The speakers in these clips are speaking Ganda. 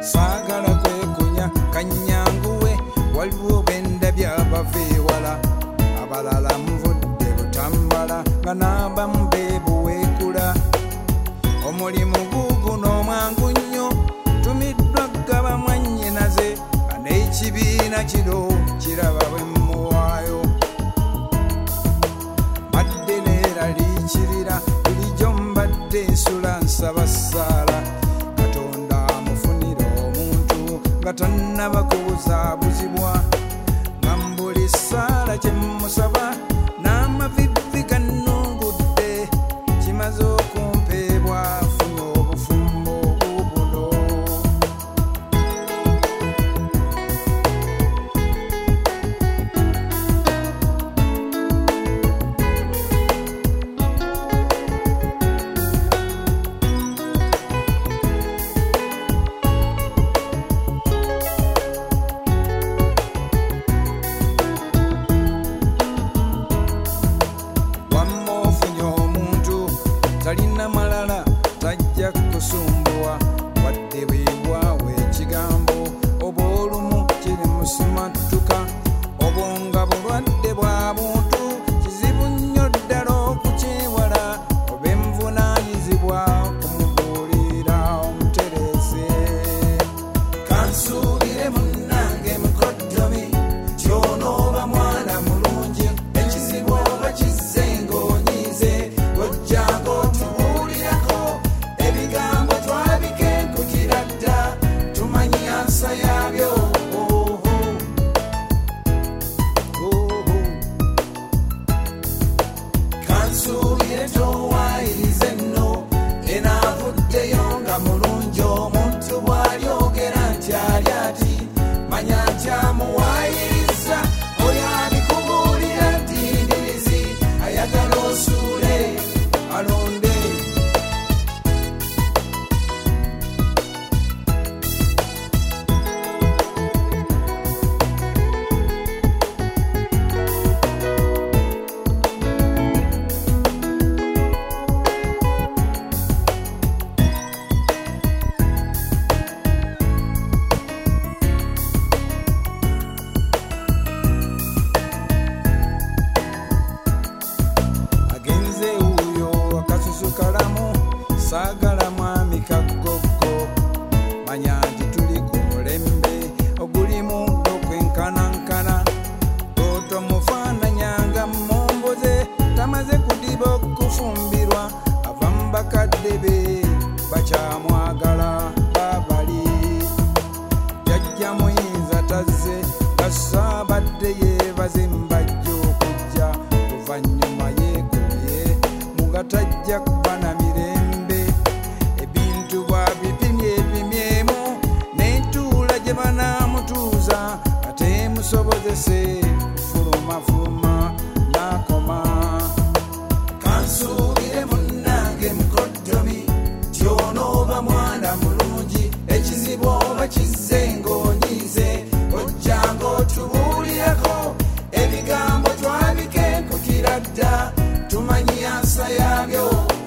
saagala kwekunya kanyanguwe waliwo benda byabavewala abalala muvudde butambala nga n'abamu beebuweekula omulimu guguno mwangu nnyo tumiddwa gaba mwannyinaze n'ekibiina kino kiraba bwe muwaayo badde neera liikirira bulijjo mbadde nsula nsaba ssaala katonda amufunira omuntu nga tannaba kubuzaabuzibwa nga mbuli ssaala kye mmusaba n'amavivi gannungudde kimaze okumpeebwa afuna obufumbo bubuno talina malala tajja kusumbuwa wadde bwebwawe ekigambo oba olumu kiri musimattuka obwonga bulwadde bwa buntu kizibu nnyo ddala okukyewala oba envunaanyizibwa kumubuulira omuterese kansuubire munnange mukoddomi kyonooba mwana mulungi ekizibu oba kizze ng'onyize ojjango yabyo kansuubire towayirize nno enaavuddeyo nga mulungi omuntu bw'alyogera nti ali ati manya nti amuwayiriza oyo abikubuulira ddindirizi ayagala osuule alonde kalamu saagala mwami kagogo manya nti tuli ku mulembe ogulimu gw'okwenkanankana otomufaananyanga momboze tamaze kudiba okufumbirwa ava mu bakadde be bakyamwagala babali jajja muyinza tazze gasaabadde yeebaze mbajja okujja luvannyuma yeegomye mugatajja kuba na mirembe ebintu bwabipimye epimyemu n'entuula gye banaamutuuza ate musobozese kufulumafuluma n'akoma kansuubire munnange mukoddomi tyonooba mwana mulungi ekizibu oba kizze ng'onyize ojjanga otubuulirako ebigambo twabikenkukira dda tumanyi yansa yabyo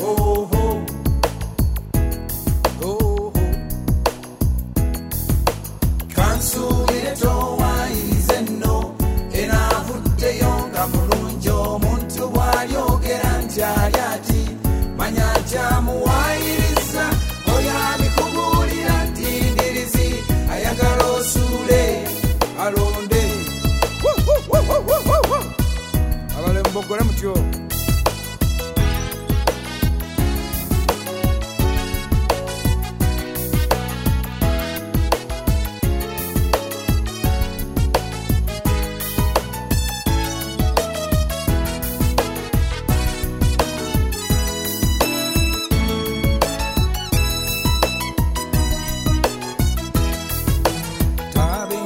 kansuubire towayirize nno enaavuddeyo nga mulungi omuntu bw'alyogera nti ali ati manya nti amuwayiriza oyo abikubuulira ddindirizi ayagala osuule alonde abalemu boggole mutyo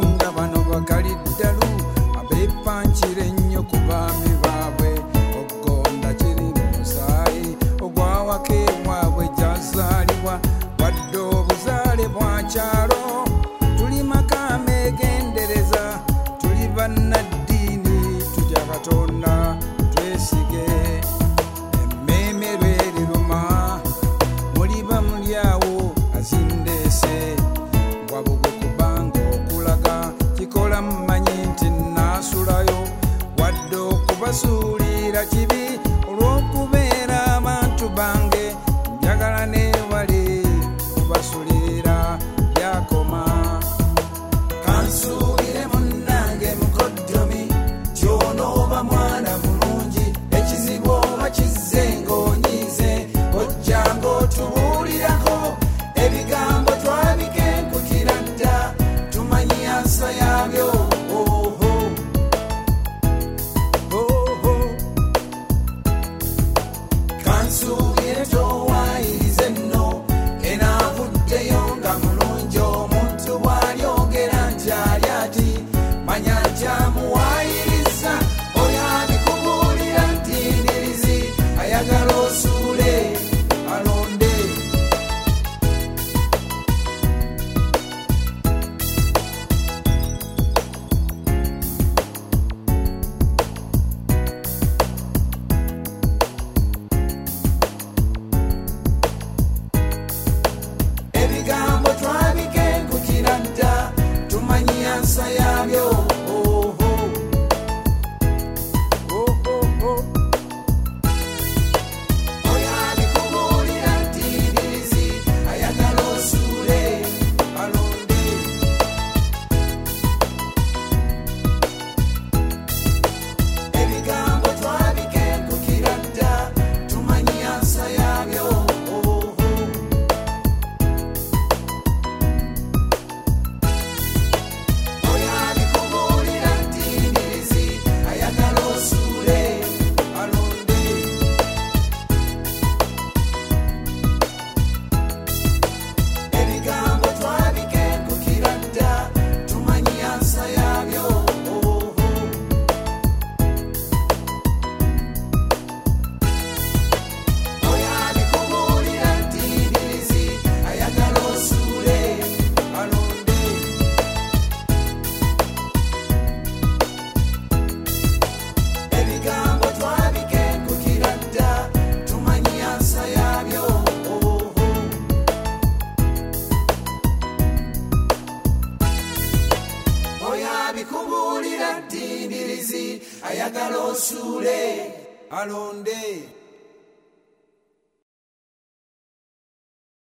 bakaliddalu abeepankira ennyo ku baami baabwe oggo kubasuulira kibi olw'okubeera abantu bange njagala neewale kubasuulira byakoma kansuubire munnange mukoddomi kyonooba mwana mulungi ekizibu oba kizze ng'onyiize ojja ng'otubuulirako ebigambo twabikenkukira dda tumanyi yansa yabyo kansuubire towaayirize nno enaavuddeyo nga mulungi omuntu bw'alyogera nti ali ati manya nti amuwaayiriza oyo abikubuulira nti ndirizi ayagala osuule alonde ebigambo twabikenkukira dda tumanyi yansa yabyo oyo abikubuulira nti ndirizi ayagala osuule alonde ebigambo twabikenkukira dda tumanyi yansa yabyo oyo abikubuulira nti ndirizi ayagala osuule alonde ebigambo twabikenkukira dda tumanyi yansa yabyo oyo abikubuulira nti ndirizi ayagala osuule alonde ebigambo twabikenkukira dda tumanyi yansa yabyo oyo abikubuulira nti ndirizi ayagala osuule alonde